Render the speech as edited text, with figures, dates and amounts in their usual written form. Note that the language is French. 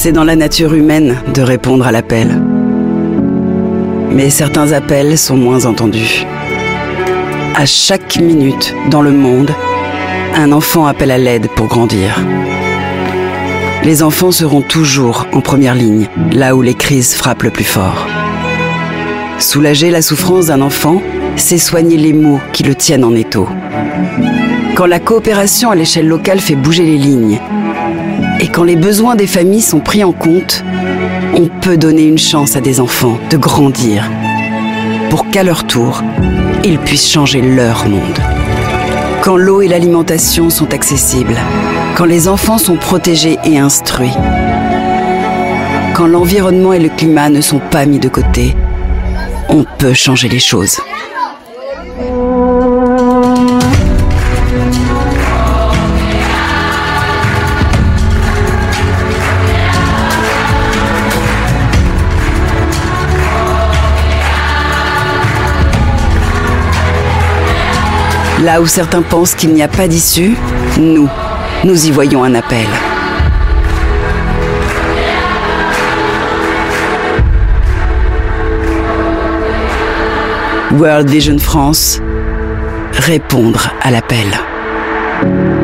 C'est dans la nature humaine de répondre à l'appel. Mais certains appels sont moins entendus. À chaque minute dans le monde, un enfant appelle à l'aide pour grandir. Les enfants seront toujours en première ligne, là où les crises frappent le plus fort. Soulager la souffrance d'un enfant, c'est soigner les maux qui le tiennent en étau. Quand la coopération à l'échelle locale fait bouger les lignes, et quand les besoins des familles sont pris en compte, on peut donner une chance à des enfants de grandir, pour qu'à leur tour, ils puissent changer leur monde. Quand l'eau et l'alimentation sont accessibles, quand les enfants sont protégés et instruits, quand l'environnement et le climat ne sont pas mis de côté, on peut changer les choses. Là où certains pensent qu'il n'y a pas d'issue, nous y voyons un appel. World Vision France, répondre à l'appel.